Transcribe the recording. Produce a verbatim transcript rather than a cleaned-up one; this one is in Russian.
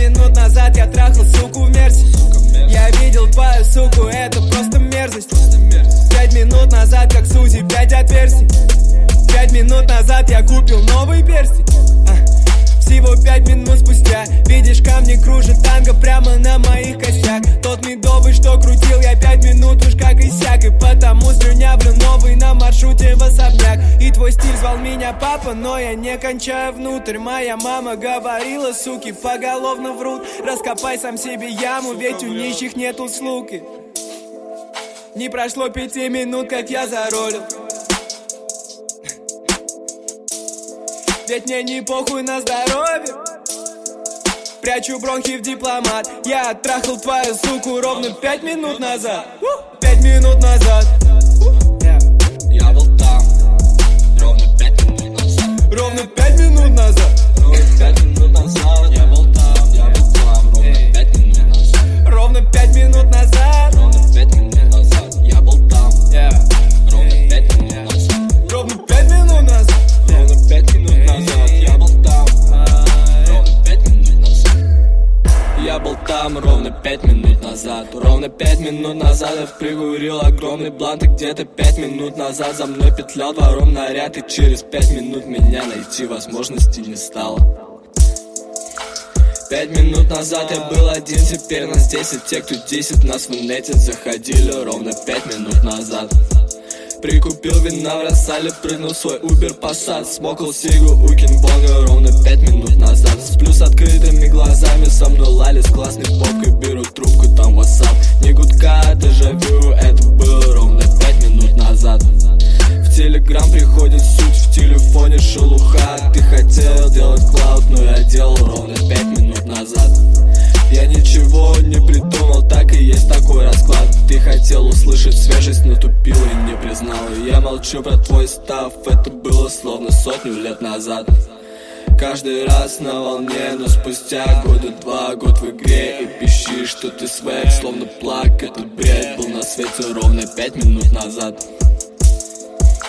минут назад я трахал суку в мерсе. Я видел твою суку, это просто мерзость. Пять минут назад, как Сузи, пять отверстий. Пять минут назад я купил новый перстень. а, Всего пять минут спустя видишь, камни кружат танго прямо на моих костях. Тот медовый, что крутил я пять минут уж как иссяк. И потому слюнявлю новый на маршруте в особняк. И твой стиль звал меня папа, но я не кончаю внутрь. Моя мама говорила, суки поголовно врут. Раскопай сам себе яму, ведь у нищих нету слуги. Не прошло пяти минут, как я заролил. Ведь мне не похуй на здоровье. Прячу бронхи в дипломат. Я оттрахал твою суку ровно пять минут назад. Пять минут назад. Я был там ровно пять минут назад. Ровно пять минут назад. Ровно пять минут назад. Я был там, я был там ровно пять минут назад. Ровно пять минут назад. Ровно пять минут назад. Я был там. Ровно пять минут назад. Ровно пять минут назад. Ровно пять минут назад. Я был там. Ровно пять минут назад. Я был там ровно пять минут назад. Ровно пять минут назад я прикурил огромный блант. И где-то пять минут назад за мной петлял двором наряд. И через пять минут меня найти возможности не стало. Пять минут назад я был один, теперь нас десять. Те, кто десять нас в инете заходили ровно пять минут назад. Прикупил вина в Рассале, прыгнул в свой Uber Passat. Смокал сигу у Кинбонга ровно пять минут назад. Сплю с открытыми глазами, со мной лали с классной попкой. Беру трубку, там WhatsApp, не гудка, дежавю. Это было ровно пять минут назад. В Телеграм приходит суть, в телефоне шелуха. Ты хотел делать клауд, но я делал ровно пять минут назад. Я ничего не придумал, так и есть такой расклад. Ты хотел услышать свежесть, но тупил и не признал. И я молчу про твой став, это было словно сотню лет назад. Каждый раз на волне, но спустя года два, год в игре. И пищишь, что ты свек, словно плак. Этот бред был на свете ровно пять минут назад.